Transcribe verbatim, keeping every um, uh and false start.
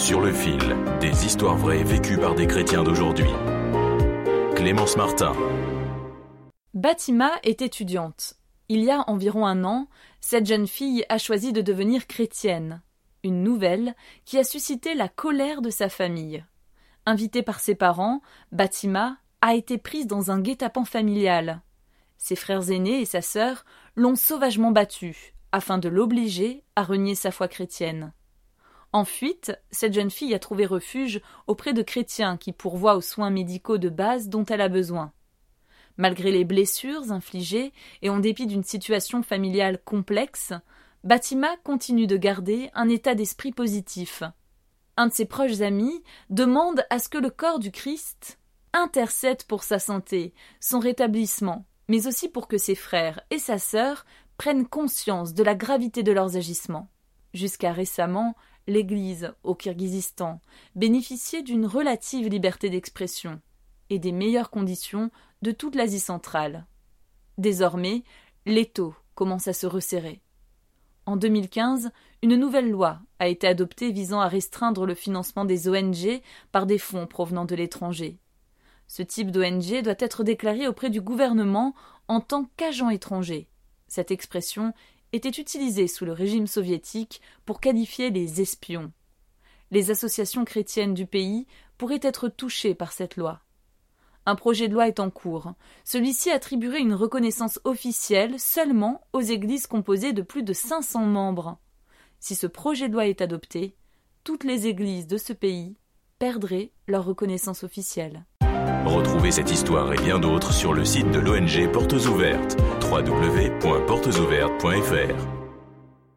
Sur le fil, des histoires vraies vécues par des chrétiens d'aujourd'hui. Clémence Martin. Batima est étudiante. Il y a environ un an, cette jeune fille a choisi de devenir chrétienne. Une nouvelle qui a suscité la colère de sa famille. Invitée par ses parents, Batima a été prise dans un guet-apens familial. Ses frères aînés et sa sœur l'ont sauvagement battue, afin de l'obliger à renier sa foi chrétienne. En fuite, cette jeune fille a trouvé refuge auprès de chrétiens qui pourvoient aux soins médicaux de base dont elle a besoin. Malgré les blessures infligées et en dépit d'une situation familiale complexe, Batima continue de garder un état d'esprit positif. Un de ses proches amis demande à ce que le corps du Christ intercède pour sa santé, son rétablissement, mais aussi pour que ses frères et sa sœur prennent conscience de la gravité de leurs agissements. Jusqu'à récemment, l'Église, au Kirghizistan, bénéficiait d'une relative liberté d'expression et des meilleures conditions de toute l'Asie centrale. Désormais, l'étau commence à se resserrer. En deux mille quinze, une nouvelle loi a été adoptée visant à restreindre le financement des O N G par des fonds provenant de l'étranger. Ce type d'O N G doit être déclaré auprès du gouvernement en tant qu'agent étranger. Cette expression était utilisée sous le régime soviétique pour qualifier les espions. Les associations chrétiennes du pays pourraient être touchées par cette loi. Un projet de loi est en cours. Celui-ci attribuerait une reconnaissance officielle seulement aux églises composées de plus de cinq cents membres. Si ce projet de loi est adopté, toutes les églises de ce pays perdraient leur reconnaissance officielle. Retrouvez cette histoire et bien d'autres sur le site de l'O N G Portes Ouvertes, w w w point portes ouvertes point f r.